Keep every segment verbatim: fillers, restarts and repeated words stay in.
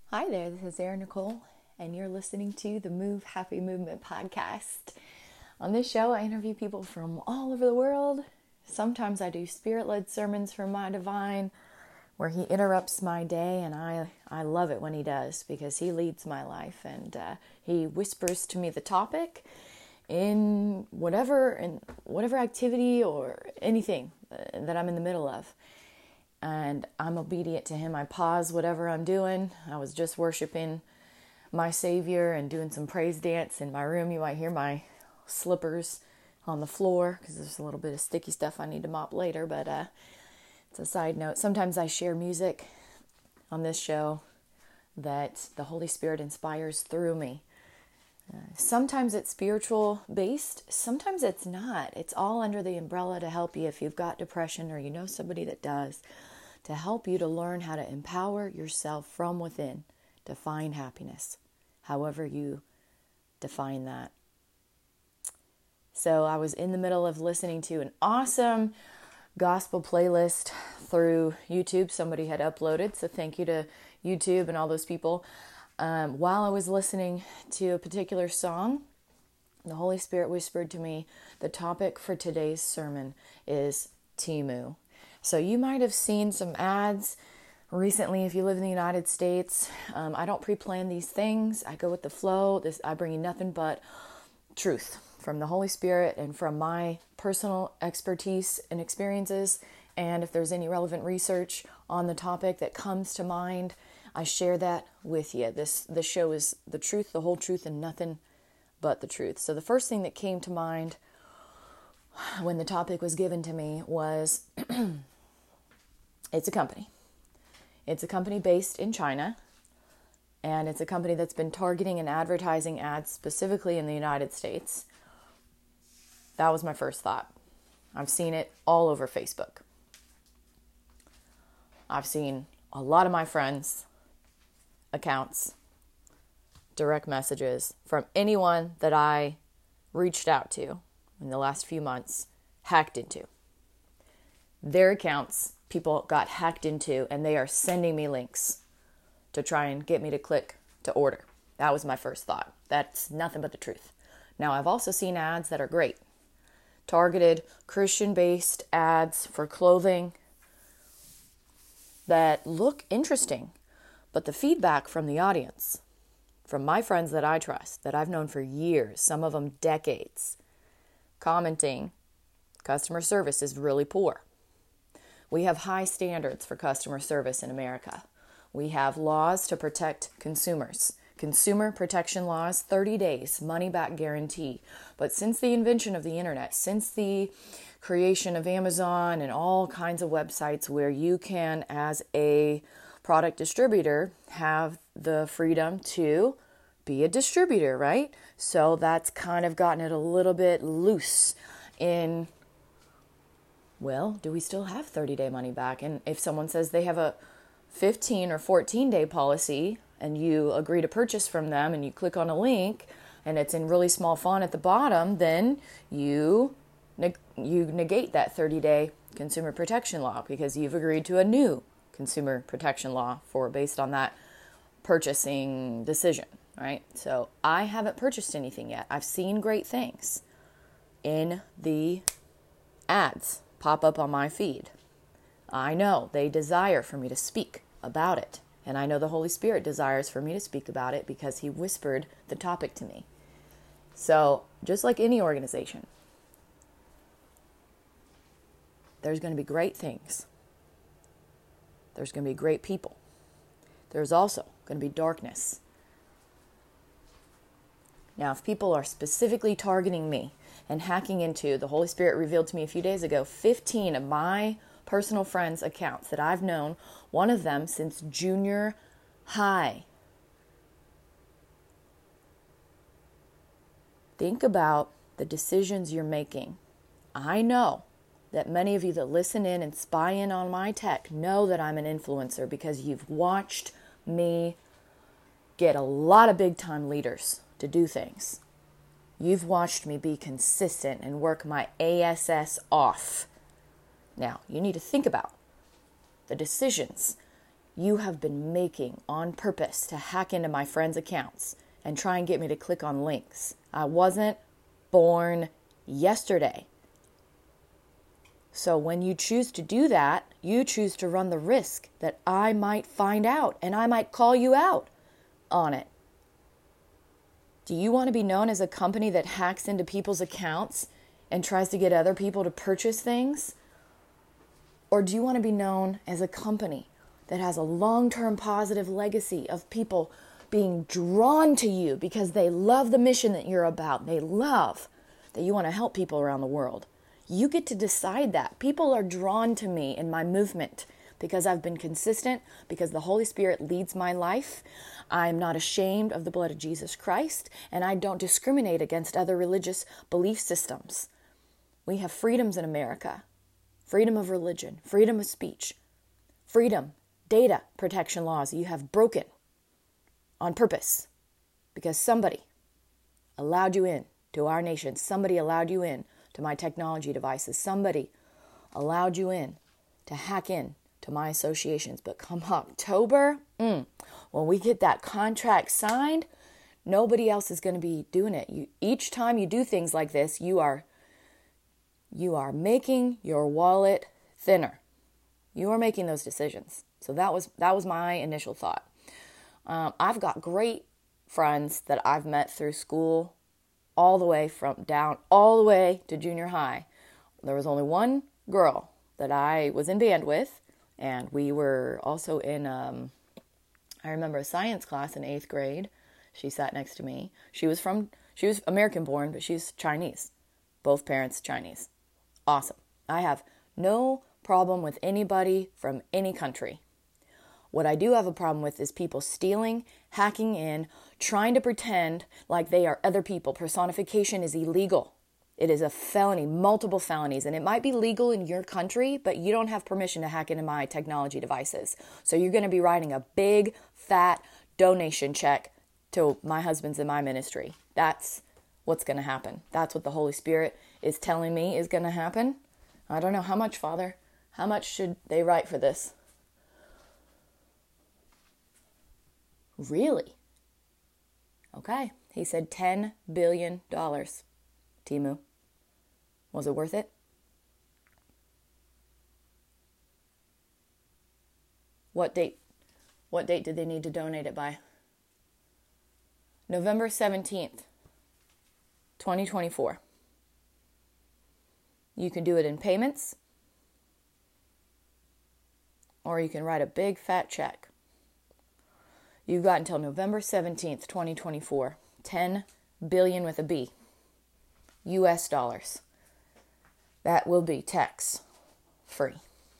Hi there, this is Erin Nicole, and you're listening to the Move Happy Movement podcast. On this show, I interview people from all over the world. Sometimes I do spirit-led sermons from my divine, where he interrupts my day, and I, I love it when he does, because he leads my life, and uh, he whispers to me the topic in whatever, in whatever activity or anything that I'm in the middle of. And I'm obedient to him. I pause whatever I'm doing. I was just worshiping my Savior and doing some praise dance in my room. You might hear my slippers on the floor because there's a little bit of sticky stuff I need to mop later. But uh, it's a side note. Sometimes I share music on this show that the Holy Spirit inspires through me. Uh, sometimes it's spiritual based. Sometimes it's not. It's all under the umbrella to help you if you've got depression or you know somebody that does, to help you to learn how to empower yourself from within to find happiness, however you define that. So I was in the middle of listening to an awesome gospel playlist through YouTube somebody had uploaded. So thank you to YouTube and all those people. Um, while I was listening to a particular song, the Holy Spirit whispered to me, the topic for today's sermon is Temu. So you might have seen some ads recently if you live in the United States. Um, I don't pre-plan these things. I go with the flow. This I bring you nothing but truth from the Holy Spirit and from my personal expertise and experiences. And if there's any relevant research on the topic that comes to mind, I share that with you. This this show is the truth, the whole truth, and nothing but the truth. So the first thing that came to mind when the topic was given to me was it's a company. It's a company based in China, and it's a company that's been targeting and advertising ads specifically in the United States. That was my first thought. I've seen it all over Facebook. I've seen a lot of my friends' accounts, direct messages from anyone that I reached out to in the last few months, hacked into. Their accounts, people got hacked into, and they are sending me links to try and get me to click to order. That was my first thought. That's nothing but the truth. Now, I've also seen ads that are great. Targeted, Christian-based ads for clothing that look interesting. But the feedback from the audience, from my friends that I trust, that I've known for years, some of them decades, commenting, customer service is really poor. We have high standards for customer service in America. We have laws to protect consumers. Consumer protection laws, thirty days, money back guarantee. But since the invention of the internet, since the creation of Amazon and all kinds of websites where you can, as a product distributor, have the freedom to be a distributor, right? So that's kind of gotten it a little bit loose in, well, do we still have thirty-day money back? And if someone says they have a fifteen or fourteen-day policy and you agree to purchase from them and you click on a link and it's in really small font at the bottom, then you neg- you negate that thirty-day consumer protection law because you've agreed to a new consumer protection law for based on that purchasing decision, right? So I haven't purchased anything yet. I've seen great things in the ads pop up on my feed. I know they desire for me to speak about it. And I know the Holy Spirit desires for me to speak about it because he whispered the topic to me. So just like any organization, there's going to be great things. There's going to be great people. There's also going to be darkness. Now, if people are specifically targeting me and hacking into, the Holy Spirit revealed to me a few days ago, fifteen of my personal friends' accounts that I've known, one of them since junior high. Think about the decisions you're making. I know that many of you that listen in and spy in on my tech know that I'm an influencer because you've watched me get a lot of big time leaders to do things. You've watched me be consistent and work my ass off. Now, you need to think about the decisions you have been making on purpose to hack into my friends' accounts and try and get me to click on links. I wasn't born yesterday. So when you choose to do that, you choose to run the risk that I might find out and I might call you out on it. Do you want to be known as a company that hacks into people's accounts and tries to get other people to purchase things? Or do you want to be known as a company that has a long-term positive legacy of people being drawn to you because they love the mission that you're about? They love that you want to help people around the world. You get to decide that. People are drawn to me in my movement because I've been consistent, because the Holy Spirit leads my life. I'm not ashamed of the blood of Jesus Christ, and I don't discriminate against other religious belief systems. We have freedoms in America. Freedom of religion, freedom of speech, freedom, data protection laws you have broken on purpose because somebody allowed you in to our nation. Somebody allowed you in to my technology devices. Somebody allowed you in to hack in to my associations. But come October, mm, when we get that contract signed, nobody else is going to be doing it. You, each time you do things like this, you are you are making your wallet thinner. You are making those decisions. So that was that was my initial thought. Um, I've got great friends that I've met through school, all the way from down, all the way to junior high. There was only one girl that I was in band with, and we were also in, um, I remember a science class in eighth grade. She sat next to me. She was from, she was American born, but she's Chinese. Both parents Chinese. Awesome. I have no problem with anybody from any country. What I do have a problem with is people stealing, hacking in, trying to pretend like they are other people. Personification is illegal. It is a felony, multiple felonies, and it might be legal in your country, but you don't have permission to hack into my technology devices. So you're going to be writing a big, fat donation check to my husband's and my ministry. That's what's going to happen. That's what the Holy Spirit is telling me is going to happen. I don't know. How much, Father? How much should they write for this? Really? Okay. He said ten billion dollars. Timu. Was it worth it? What date? What date did they need to donate it by? November seventeenth, twenty twenty-four. You can do it in payments, or you can write a big fat check. You've got until November seventeenth, twenty twenty-four. ten billion with a B. U S dollars. That will be tax free.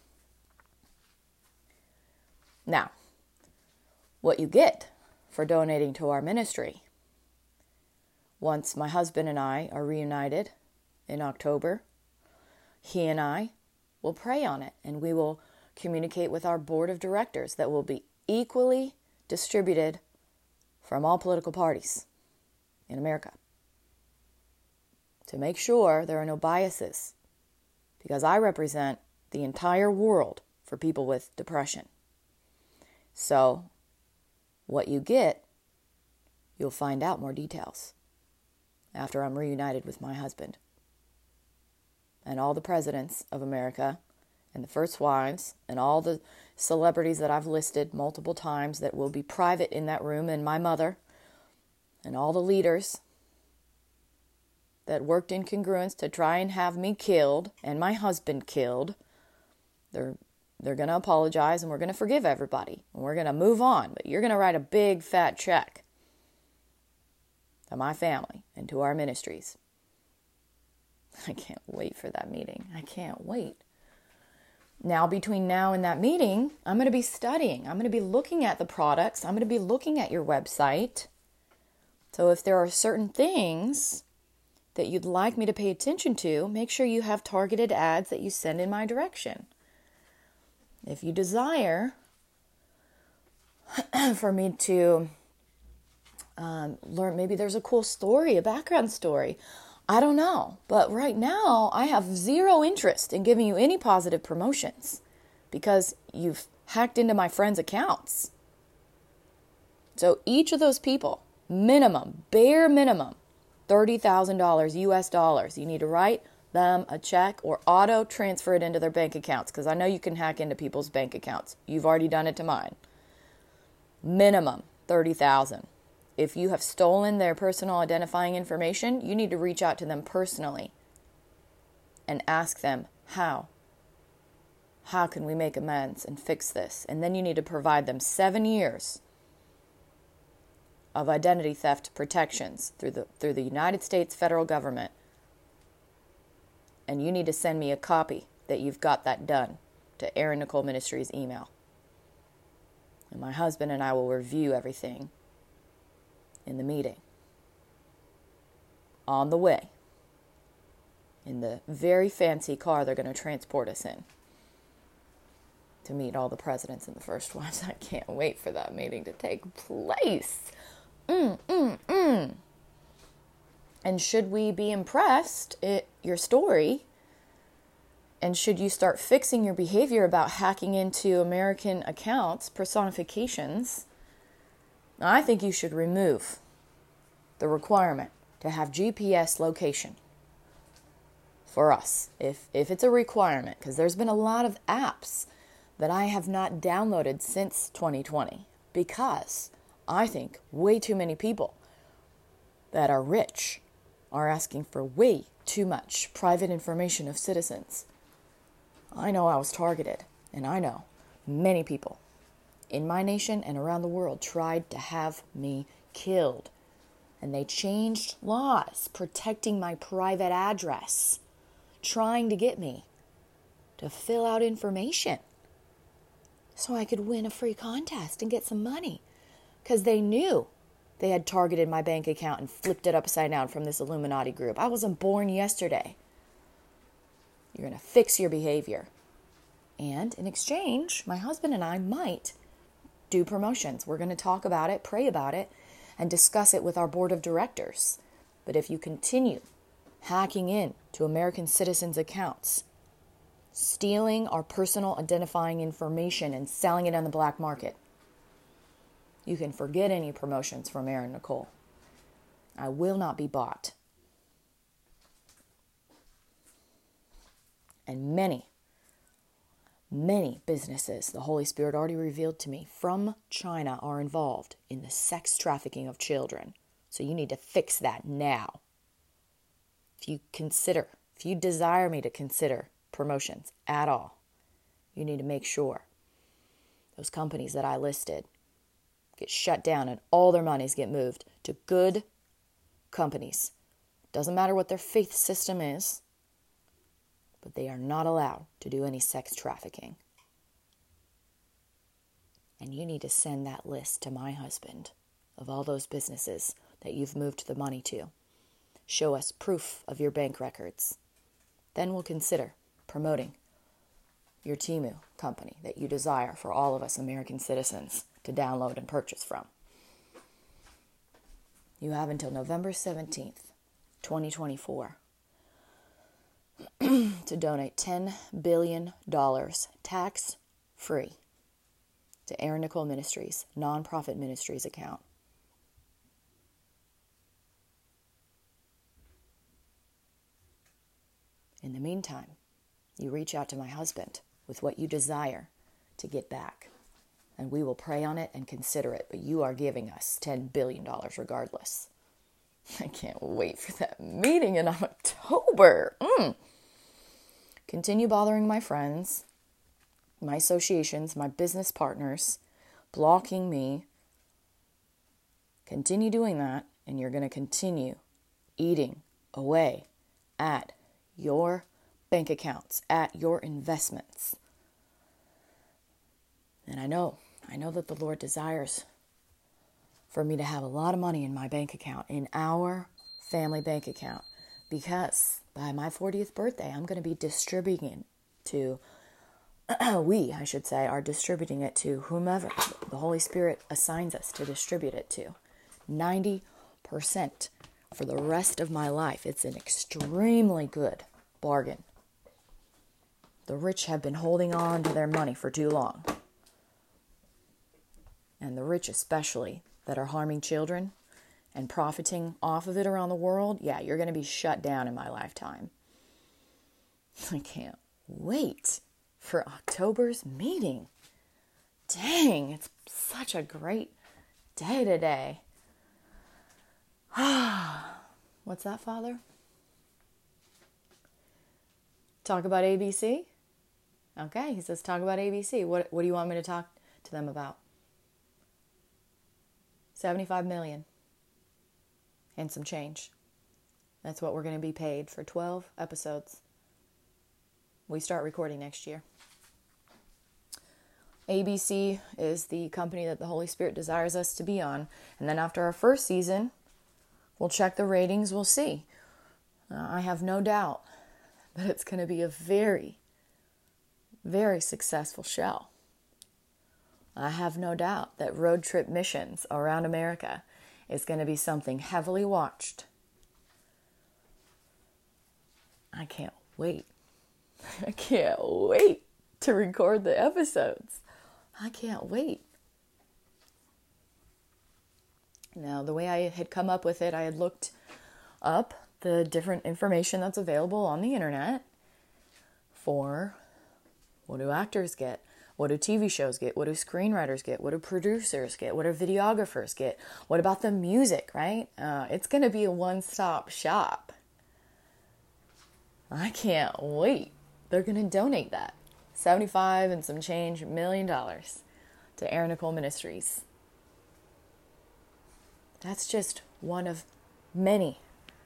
Now, what you get for donating to our ministry, once my husband and I are reunited in October, he and I will pray on it, and we will communicate with our board of directors that will be equally distributed from all political parties in America to make sure there are no biases, because I represent the entire world for people with depression. So what you get, you'll find out more details after I'm reunited with my husband. And all the presidents of America and the first wives and all the celebrities that I've listed multiple times that will be private in that room, and my mother and all the leaders that worked in congruence to try and have me killed and my husband killed, they're they're going to apologize, and we're going to forgive everybody, and we're going to move on. But you're going to write a big fat check to my family and to our ministries. I can't wait for that meeting. I can't wait. Now, between now and that meeting, I'm going to be studying. I'm going to be looking at the products. I'm going to be looking at your website. So if there are certain things that you'd like me to pay attention to, make sure you have targeted ads that you send in my direction. If you desire for me to um, learn, maybe there's a cool story, a background story. I don't know. But right now, I have zero interest in giving you any positive promotions because you've hacked into my friends' accounts. So each of those people, minimum, bare minimum, thirty thousand dollars U S dollars. You need to write them a check or auto transfer it into their bank accounts, because I know you can hack into people's bank accounts. You've already done it to mine. Minimum thirty thousand dollars. If you have stolen their personal identifying information, you need to reach out to them personally and ask them how. How can we make amends and fix this? And then you need to provide them seven years of identity theft protections through the through the United States federal government. And you need to send me a copy that you've got that done to Erin Nicole Ministries email. And my husband and I will review everything in the meeting. On the way. In the very fancy car they're going to transport us in. To meet all the presidents and the first ones. I can't wait for that meeting to take place. Mm, mm, mm. And should we be impressed at your story, and should you start fixing your behavior about hacking into American accounts, personifications, I think you should remove the requirement to have G P S location for us. If, if it's a requirement, because there's been a lot of apps that I have not downloaded since twenty twenty, because I think way too many people that are rich are asking for way too much private information of citizens. I know I was targeted, and I know many people in my nation and around the world tried to have me killed. And they changed laws protecting my private address, trying to get me to fill out information so I could win a free contest and get some money. Because they knew they had targeted my bank account and flipped it upside down from this Illuminati group. I wasn't born yesterday. You're going to fix your behavior. And in exchange, my husband and I might do promotions. We're going to talk about it, pray about it, and discuss it with our board of directors. But if you continue hacking in to American citizens' accounts, stealing our personal identifying information and selling it on the black market, you can forget any promotions from Erin Nicole. I will not be bought. And many, many businesses, the Holy Spirit already revealed to me, from China are involved in the sex trafficking of children. So you need to fix that now. If you consider, if you desire me to consider promotions at all, you need to make sure those companies that I listed get shut down and all their monies get moved to good companies. Doesn't matter what their faith system is, but they are not allowed to do any sex trafficking. And you need to send that list to my husband of all those businesses that you've moved the money to. Show us proof of your bank records. Then we'll consider promoting your Temu company that you desire for all of us American citizens to download and purchase from. You have until November seventeenth, twenty twenty-four to donate ten billion dollars tax-free to Erin Nicole Ministries, nonprofit ministries account. In the meantime, you reach out to my husband with what you desire to get back. And we will pray on it and consider it. But you are giving us ten billion dollars regardless. I can't wait for that meeting in October. Mm. Continue bothering my friends, my associations, my business partners, blocking me. Continue doing that, and you're going to continue eating away at your bank accounts, at your investments. And I know, I know that the Lord desires for me to have a lot of money in my bank account, in our family bank account, because by my fortieth birthday, I'm going to be distributing to, we, I should say, are distributing it to whomever the Holy Spirit assigns us to distribute it to. ninety percent for the rest of my life. It's an extremely good bargain. The rich have been holding on to their money for too long. and the rich especially, that are harming children and profiting off of it around the world, yeah, you're going to be shut down in my lifetime. I can't wait for October's meeting. Dang, it's such a great day today. What's that, Father? Talk about A B C? Okay, he says talk about A B C. What, what do you want me to talk to them about? seventy-five million and some change. That's what we're going to be paid for twelve episodes. We start recording next year. A B C is the company that the Holy Spirit desires us to be on. And then after our first season, we'll check the ratings, we'll see. Uh, I have no doubt that it's going to be a very, very successful show. I have no doubt that road trip missions around America is going to be something heavily watched. I can't wait. I can't wait to record the episodes. I can't wait. Now, the way I had come up with it, I had looked up the different information that's available on the internet for what do actors get? What do T V shows get? What do screenwriters get? What do producers get? What do videographers get? What about the music, right? Uh, it's going to be a one-stop shop. I can't wait. They're going to donate that. seventy-five and some change million dollars to Aaron Nicole Ministries. That's just one of many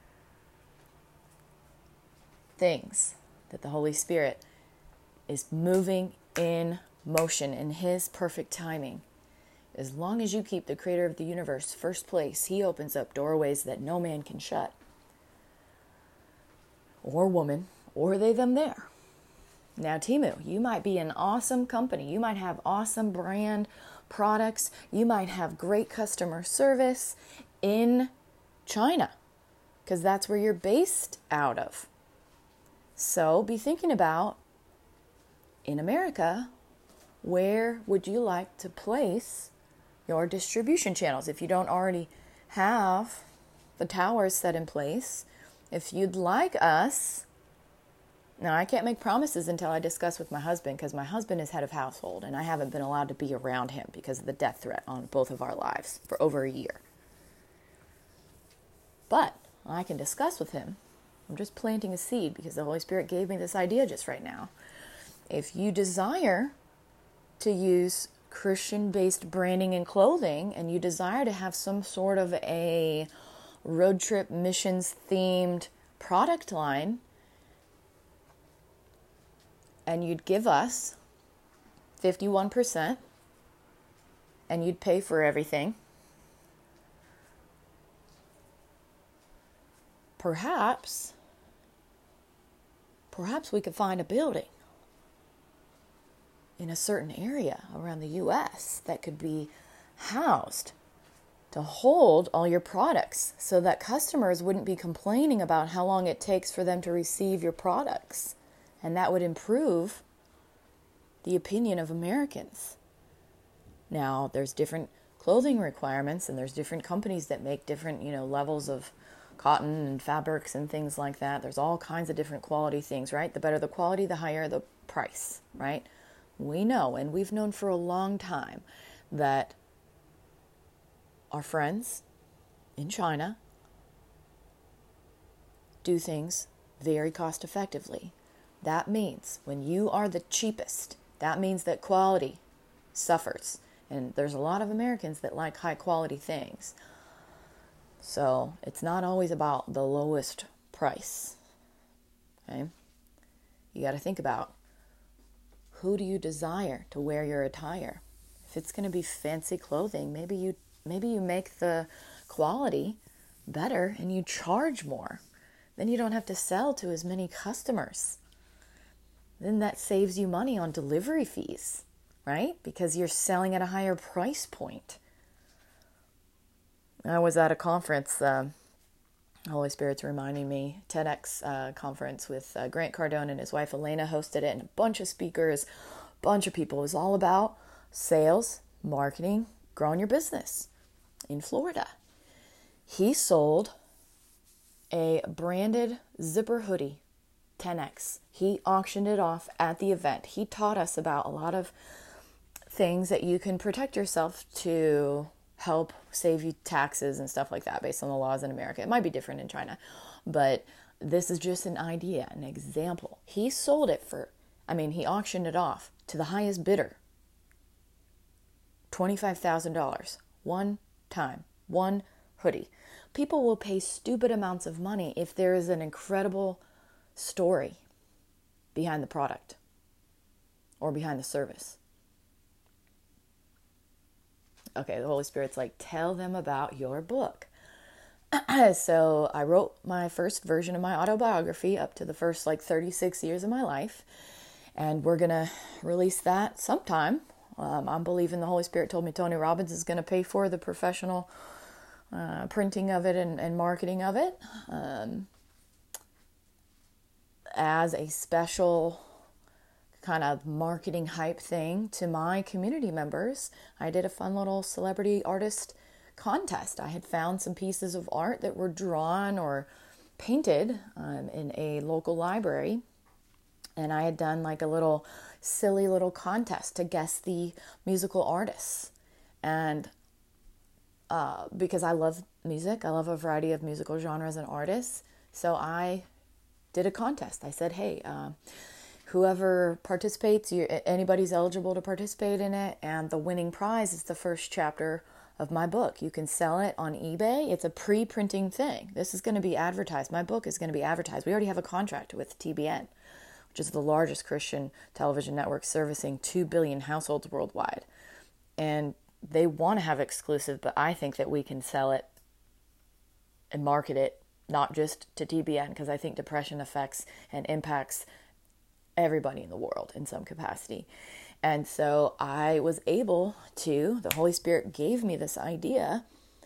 things that the Holy Spirit is moving in motion in His perfect timing. As long as you keep the Creator of the universe first place, He opens up doorways that no man can shut. Or woman, or they, them, there. Now, Temu, you might be an awesome company. You might have awesome brand products. You might have great customer service in China, because that's where you're based out of. So be thinking about, in America, where would you like to place your distribution channels? If you don't already have the towers set in place, if you'd like us, now I can't make promises until I discuss with my husband, because my husband is head of household and I haven't been allowed to be around him because of the death threat on both of our lives for over a year. But I can discuss with him. I'm just planting a seed because the Holy Spirit gave me this idea just right now. If you desire to use Christian-based branding and clothing, and you desire to have some sort of a road trip missions themed product line, and you'd give us fifty-one percent and you'd pay for everything, perhaps perhaps we could find a building in a certain area around the U S that could be housed to hold all your products, so that customers wouldn't be complaining about how long it takes for them to receive your products. And that would improve the opinion of Americans. Now, there's different clothing requirements, and there's different companies that make different, you know, levels of cotton and fabrics and things like that. There's all kinds of different quality things, right? The better the quality, the higher the price, right? We know, and we've known for a long time, that our friends in China do things very cost effectively. That means when you are the cheapest, that means that quality suffers. And there's a lot of Americans that like high quality things. So it's not always about the lowest price. Okay? You got to think about, who do you desire to wear your attire? If it's going to be fancy clothing, maybe you maybe you make the quality better and you charge more. Then you don't have to sell to as many customers. Then that saves you money on delivery fees, right? Because you're selling at a higher price point. I was at a conference, uh, Holy Spirit's reminding me, TEDx uh, conference with uh, Grant Cardone and his wife Elena hosted it, and a bunch of speakers, a bunch of people. It was all about sales, marketing, growing your business in Florida. He sold a branded zipper hoodie, ten X. He auctioned it off at the event. He taught us about a lot of things that you can protect yourself to help save you taxes and stuff like that based on the laws in America. It might be different in China, but this is just an idea, an example. He sold it for, I mean, he auctioned it off to the highest bidder. twenty-five thousand dollars. One time. One hoodie. People will pay stupid amounts of money if there is an incredible story behind the product or behind the service. Okay, the Holy Spirit's like, tell them about your book. So I wrote my first version of my autobiography up to the first like thirty-six years of my life. And we're going to release that sometime. Um, I'm believing the Holy Spirit told me Tony Robbins is going to pay for the professional uh, printing of it and, and marketing of it. Um, as a special kind of marketing hype thing to my community members, I did a fun little celebrity artist contest. I had found some pieces of art that were drawn or painted um, in a local library, and I had done like a little silly little contest to guess the musical artists. And uh, because I love music, I love a variety of musical genres and artists, so I did a contest. I said, hey, uh, whoever participates, you, anybody's eligible to participate in it, and the winning prize is the first chapter of my book. You can sell it on eBay. It's a pre-printing thing. This is going to be advertised. My book is going to be advertised. We already have a contract with T B N, which is the largest Christian television network servicing two billion households worldwide. And they want to have exclusive, but I think that we can sell it and market it not just to T B N, because I think depression affects and impacts everybody in the world in some capacity. And so I was able to, the Holy Spirit gave me this idea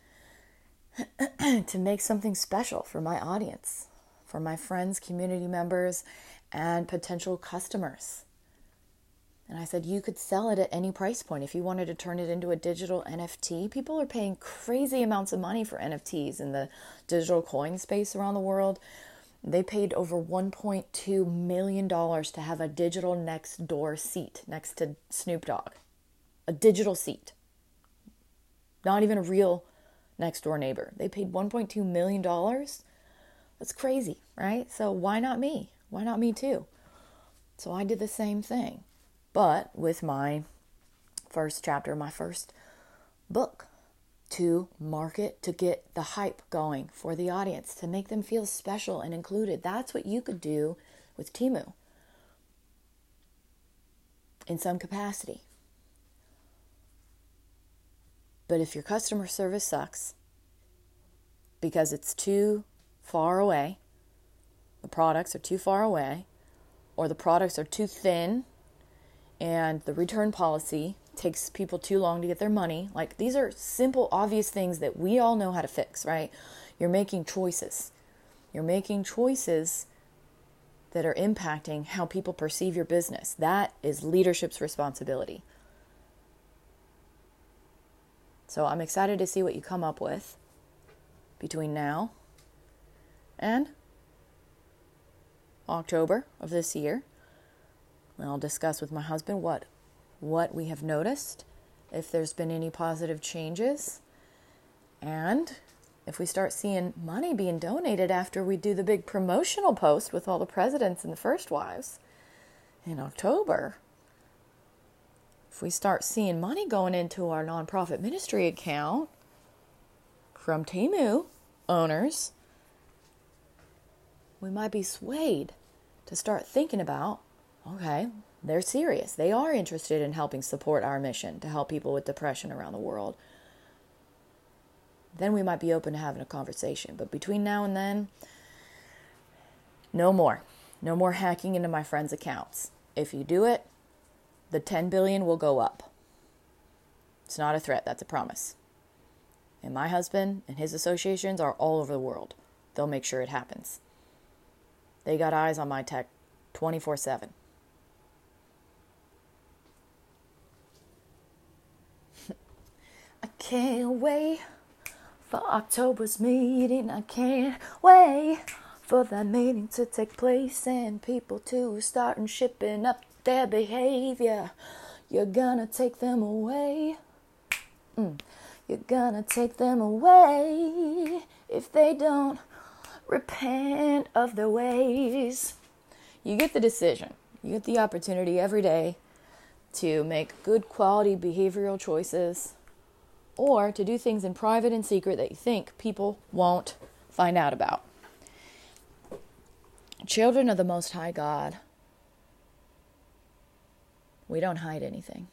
to make something special for my audience, for my friends, community members, and potential customers. And I said, you could sell it at any price point. If you wanted to turn it into a digital N F T, people are paying crazy amounts of money for N F Ts in the digital coin space around the world. They paid over one point two million dollars to have a digital next door seat next to Snoop Dogg. A digital seat. Not even a real next door neighbor. They paid one point two million dollars. That's crazy, right? So why not me? Why not me too? So I did the same thing, but with my first chapter, my first book, to market, to get the hype going for the audience, to make them feel special and included. That's what you could do with Temu in some capacity. But if your customer service sucks because it's too far away, the products are too far away, or the products are too thin, and the return policy takes people too long to get their money. Like, these are simple, obvious things that we all know how to fix, right? You're making choices. You're making choices that are impacting how people perceive your business. That is leadership's responsibility. So I'm excited to see what you come up with between now and October of this year. And I'll discuss with my husband what what we have noticed, if there's been any positive changes, and if we start seeing money being donated after we do the big promotional post with all the presidents and the first wives in October. If we start seeing money going into our nonprofit ministry account from Temu owners, we might be swayed to start thinking about, okay, they're serious. They are interested in helping support our mission to help people with depression around the world. Then we might be open to having a conversation. But between now and then, no more. No more hacking into my friends' accounts. If you do it, the ten billion will go up. It's not a threat, that's a promise. And my husband and his associations are all over the world. They'll make sure it happens. They got eyes on my tech twenty-four seven. can't wait for October's meeting. I can't wait for that meeting to take place and people to start and shipping up their behavior. You're gonna take them away. Mm. You're gonna take them away if they don't repent of their ways. You get the decision. You get the opportunity every day to make good quality behavioral choices or to do things in private and secret that you think people won't find out about. Children of the Most High God, we don't hide anything.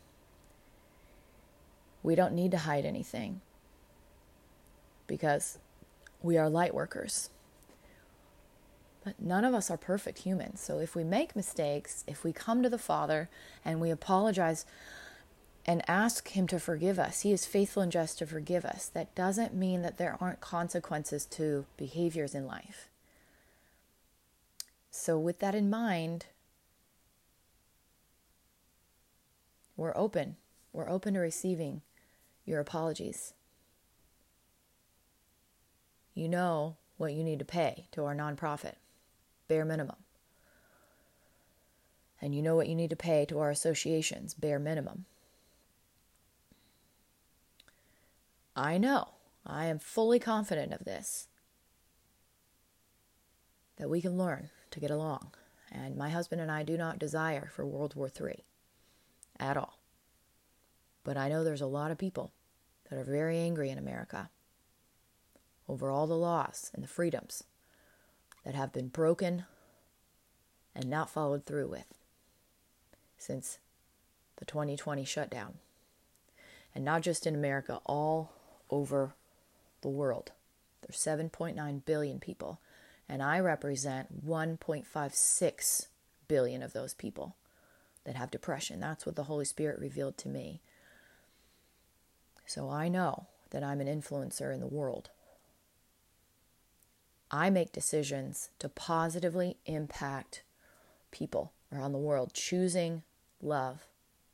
We don't need to hide anything because we are light workers. But none of us are perfect humans. So if we make mistakes, if we come to the Father and we apologize and ask Him to forgive us, He is faithful and just to forgive us. That doesn't mean that there aren't consequences to behaviors in life. So with that in mind, we're open. We're open to receiving your apologies. You know what you need to pay to our nonprofit, bare minimum. And you know what you need to pay to our associations, bare minimum. I know, I am fully confident of this, that we can learn to get along. And my husband and I do not desire for World War Three at all. But I know there's a lot of people that are very angry in America over all the laws and the freedoms that have been broken and not followed through with since the twenty twenty shutdown. And not just in America, all over the world. There's seven point nine billion people, and I represent one point five six billion of those people that have depression. That's what the Holy Spirit revealed to me. So I know that I'm an influencer in the world. I make decisions to positively impact people around the world, choosing love.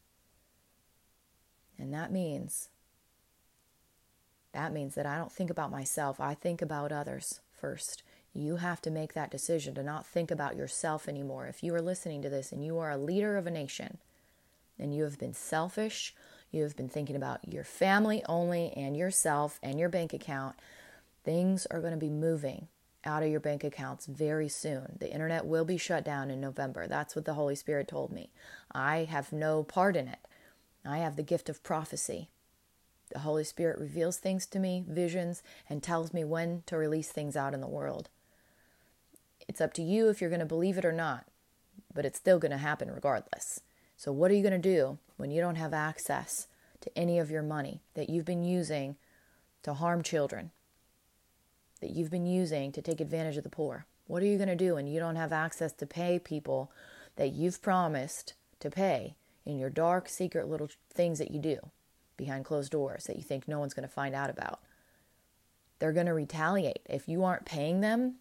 And that means, that means that I don't think about myself. I think about others first. You have to make that decision to not think about yourself anymore. If you are listening to this and you are a leader of a nation and you have been selfish, you have been thinking about your family only and yourself and your bank account, things are going to be moving out of your bank accounts very soon. The internet will be shut down in November. That's what the Holy Spirit told me. I have no part in it. I have the gift of prophecy. The Holy Spirit reveals things to me, visions, and tells me when to release things out in the world. It's up to you if you're going to believe it or not, but it's still going to happen regardless. So what are you going to do when you don't have access to any of your money that you've been using to harm children, that you've been using to take advantage of the poor? What are you going to do when you don't have access to pay people that you've promised to pay in your dark, secret little things that you do behind closed doors that you think no one's going to find out about? They're going to retaliate. If you aren't paying them,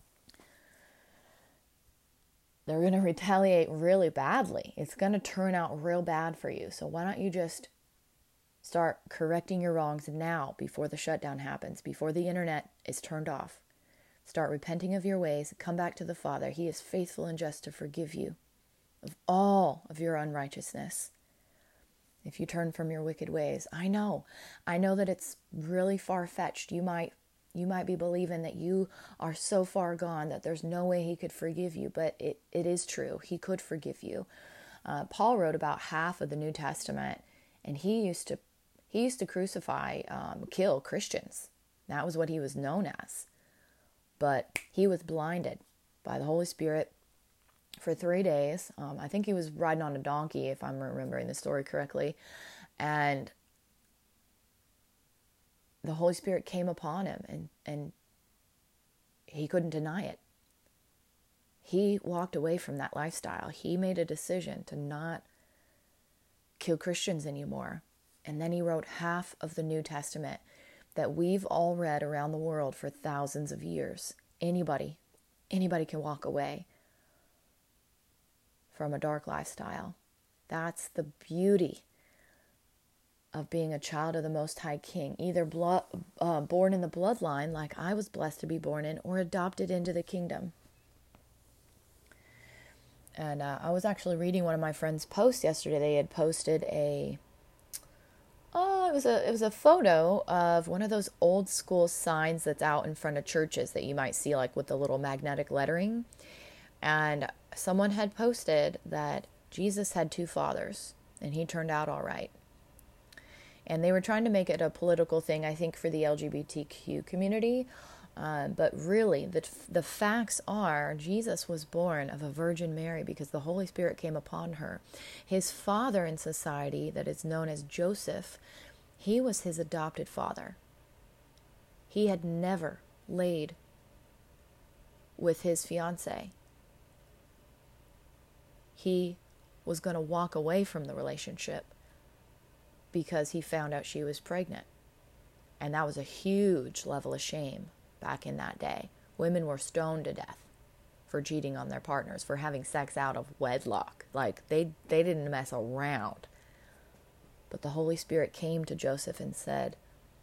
they're going to retaliate really badly. It's going to turn out real bad for you. So why don't you just start correcting your wrongs now before the shutdown happens, before the internet is turned off. Start repenting of your ways. Come back to the Father. He is faithful and just to forgive you of all of your unrighteousness if you turn from your wicked ways. I know. I know that it's really far-fetched. You might you might be believing that you are so far gone that there's no way He could forgive you, but it, it is true. He could forgive you. Uh, Paul wrote about half of the New Testament, and he used to he used to crucify, um, kill Christians. That was what he was known as. But he was blinded by the Holy Spirit for three days. Um, I think he was riding on a donkey, if I'm remembering the story correctly. And the Holy Spirit came upon him, and, and he couldn't deny it. He walked away from that lifestyle. He made a decision to not kill Christians anymore. And then he wrote half of the New Testament that we've all read around the world for thousands of years. Anybody, anybody can walk away from a dark lifestyle. That's the beauty of being a child of the Most High King, either blood, uh, born in the bloodline like I was blessed to be born in, or adopted into the kingdom. And uh, I was actually reading one of my friends' posts yesterday. They had posted a oh, it was a it was a photo of one of those old school signs that's out in front of churches that you might see, like with the little magnetic lettering. And someone had posted that Jesus had two fathers, and he turned out all right. And they were trying to make it a political thing, I think, for the L G B T Q community. Uh, but really, the, the facts are Jesus was born of a Virgin Mary because the Holy Spirit came upon her. His father in society, that is known as Joseph, he was his adopted father. He had never laid with his fiancée. He was going to walk away from the relationship because he found out she was pregnant. And that was a huge level of shame back in that day. Women were stoned to death for cheating on their partners, for having sex out of wedlock. Like, they, they didn't mess around. But the Holy Spirit came to Joseph and said,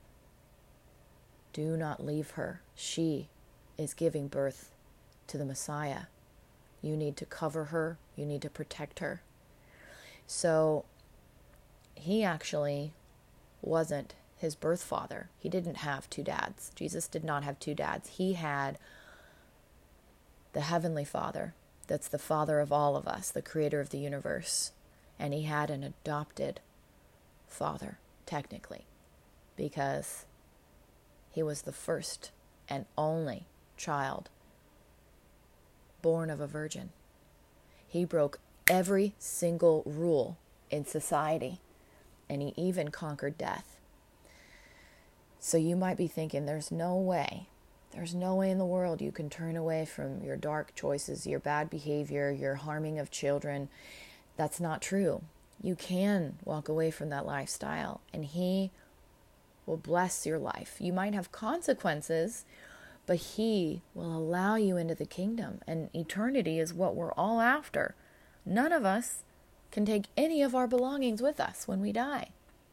do not leave her. She is giving birth to the Messiah. You need to cover her. You need to protect her. So he actually wasn't his birth father. He didn't have two dads. Jesus did not have two dads. He had the Heavenly Father, that's the Father of all of us, the creator of the universe. And he had an adopted father, technically, because he was the first and only child born of a virgin. He broke every single rule in society, and he even conquered death. So you might be thinking, there's no way, there's no way in the world you can turn away from your dark choices, your bad behavior, your harming of children. That's not true. You can walk away from that lifestyle, and he will bless your life. You might have consequences, but he will allow you into the kingdom, and eternity is what we're all after. None of us can take any of our belongings with us when we die.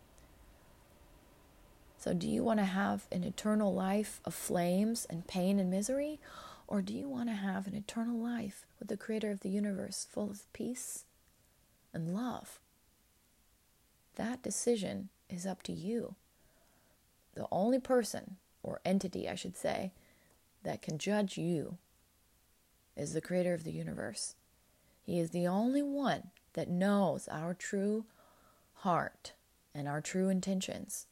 So do you want to have an eternal life of flames and pain and misery? Or do you want to have an eternal life with the creator of the universe, full of peace and love? That decision is up to you. The only person, or entity I should say, that can judge you is the creator of the universe. He is the only one that knows our true heart and our true intentions.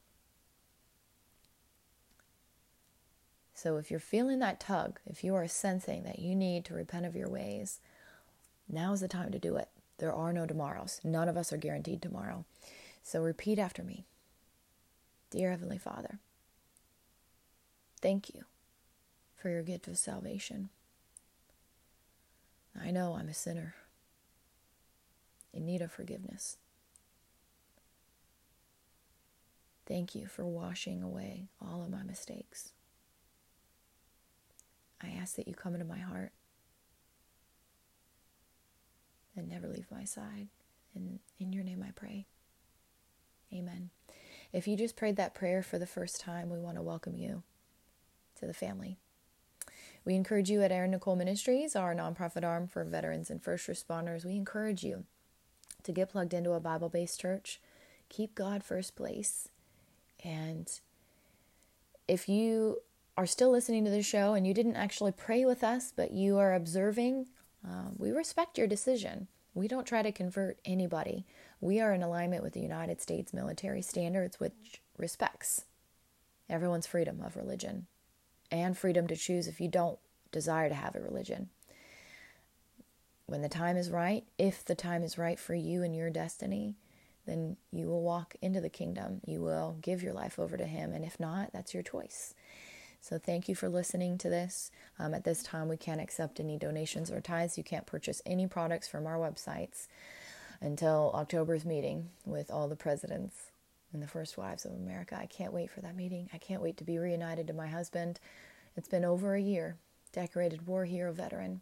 So if you're feeling that tug, if you are sensing that you need to repent of your ways, now is the time to do it. There are no tomorrows. None of us are guaranteed tomorrow. So repeat after me. Dear Heavenly Father, thank you for your gift of salvation. I know I'm a sinner in need of forgiveness. Thank you for washing away all of my mistakes. I ask that you come into my heart and never leave my side. And in your name I pray. Amen. If you just prayed that prayer for the first time, we want to welcome you to the family. We encourage you at Erin Nicole Ministries, our nonprofit arm for veterans and first responders. We encourage you to get plugged into a Bible-based church. Keep God first place. And if you are still listening to the show and you didn't actually pray with us, but you are observing, uh, we respect your decision. We don't try to convert anybody. We are in alignment with the United States military standards, which respects everyone's freedom of religion and freedom to choose if you don't desire to have a religion. When the time is right, if the time is right for you and your destiny, then you will walk into the kingdom. You will give your life over to Him. And if not, that's your choice. So thank you for listening to this. Um, at this time, we can't accept any donations or tithes. You can't purchase any products from our websites until October's meeting with all the presidents and the first wives of America. I can't wait for that meeting. I can't wait to be reunited to my husband. It's been over a year. Decorated war hero veteran.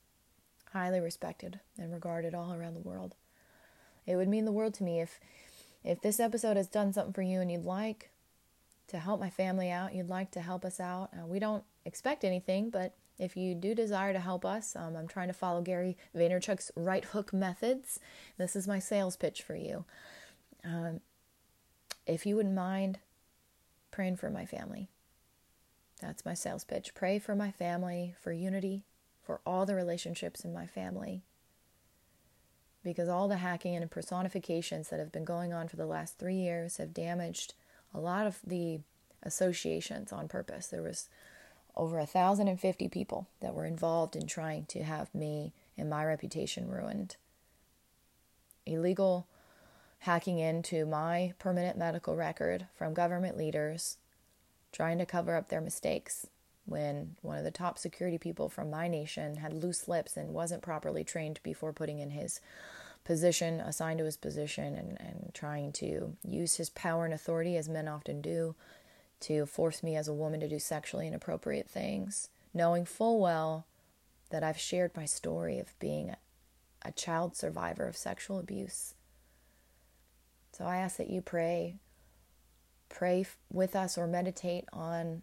Highly respected and regarded all around the world. It would mean the world to me if If this episode has done something for you and you'd like to help my family out, you'd like to help us out, uh, we don't expect anything, but if you do desire to help us, um, I'm trying to follow Gary Vaynerchuk's right hook methods. This is my sales pitch for you. Um, if you wouldn't mind praying for my family, that's my sales pitch. Pray for my family, for unity, for all the relationships in my family. Because all the hacking and personifications that have been going on for the last three years have damaged a lot of the associations on purpose. There was over one thousand fifty people that were involved in trying to have me and my reputation ruined. Illegal hacking into my permanent medical record from government leaders, trying to cover up their mistakes when one of the top security people from my nation had loose lips and wasn't properly trained before putting in his position, assigned to his position, and, and trying to use his power and authority, as men often do, to force me as a woman to do sexually inappropriate things, knowing full well that I've shared my story of being a, a child survivor of sexual abuse. So I ask that you pray, pray with us or meditate on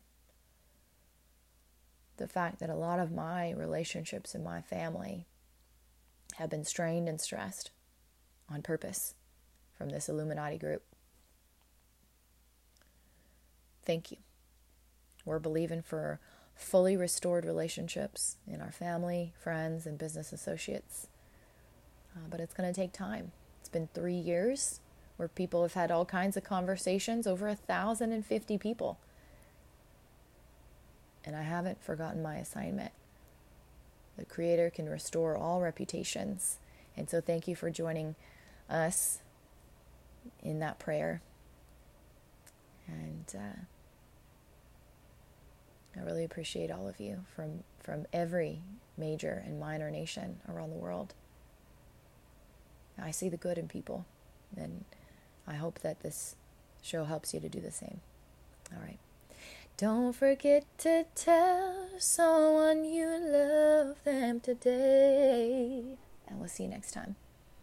the fact that a lot of my relationships in my family have been strained and stressed on purpose from this Illuminati group. Thank you. We're believing for fully restored relationships in our family, friends, and business associates. Uh, but it's going to take time. It's been three years where people have had all kinds of conversations, over one thousand fifty people. And I haven't forgotten my assignment. The Creator can restore all reputations. And so thank you for joining us in that prayer. And uh, I really appreciate all of you from, from every major and minor nation around the world. I see the good in people, and I hope that this show helps you to do the same. All right. Don't forget to tell someone you love them today. And we'll see you next time.